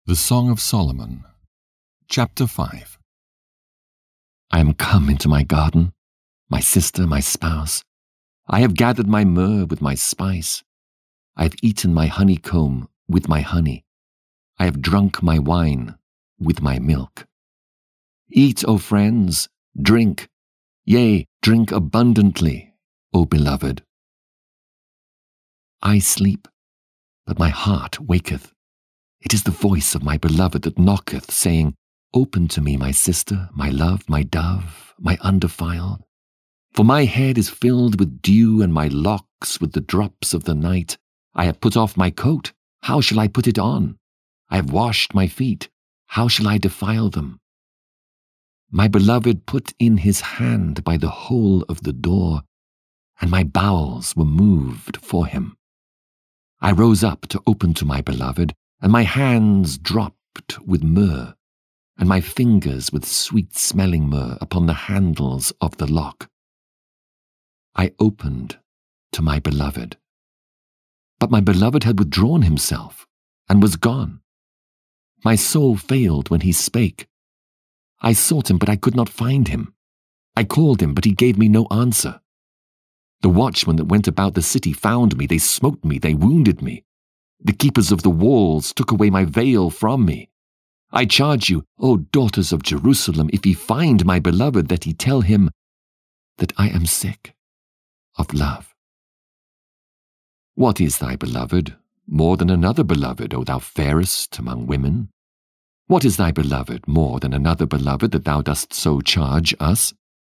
The Song of Solomon, Chapter 5. I am come into my garden, my sister, my spouse. I have gathered my myrrh with my spice. I have eaten my honeycomb with my honey. I have drunk my wine with my milk. Eat, O friends, drink, yea, drink abundantly, O beloved. I sleep, but my heart waketh. It is the voice of my beloved that knocketh, saying, Open to me, my sister, my love, my dove, my undefiled. For my head is filled with dew, and my locks with the drops of the night. I have put off my coat, how shall I put it on? I have washed my feet, how shall I defile them? My beloved put in his hand by the hole of the door, and my bowels were moved for him. I rose up to open to my beloved, and my hands dropped with myrrh, and my fingers with sweet-smelling myrrh upon the handles of the lock. I opened to my beloved. But my beloved had withdrawn himself, and was gone. My soul failed when he spake. I sought him, but I could not find him. I called him, but he gave me no answer. The watchmen that went about the city found me, they smote me, they wounded me. The keepers of the walls took away my veil from me. I charge you, O daughters of Jerusalem, if ye find my beloved, that ye tell him that I am sick of love. What is thy beloved more than another beloved, O thou fairest among women? What is thy beloved more than another beloved, that thou dost so charge us?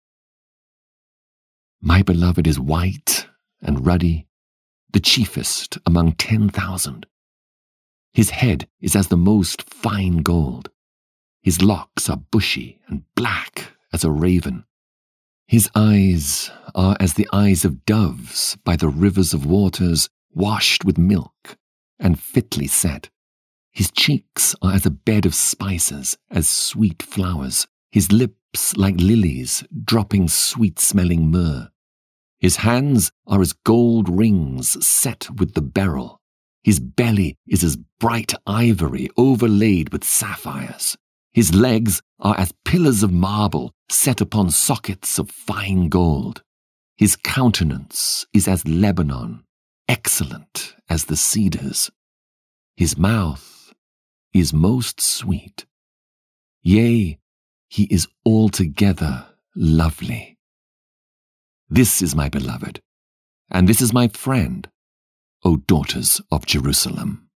My beloved is white and ruddy, the chiefest among 10,000. His head is as the most fine gold. His locks are bushy and black as a raven. His eyes are as the eyes of doves by the rivers of waters, washed with milk and fitly set. His cheeks are as a bed of spices, as sweet flowers. His lips like lilies, dropping sweet-smelling myrrh. His hands are as gold rings set with the beryl. His belly is as bright ivory overlaid with sapphires. His legs are as pillars of marble set upon sockets of fine gold. His countenance is as Lebanon, excellent as the cedars. His mouth is most sweet. Yea, he is altogether lovely. This is my beloved, and this is my friend, O daughters of Jerusalem.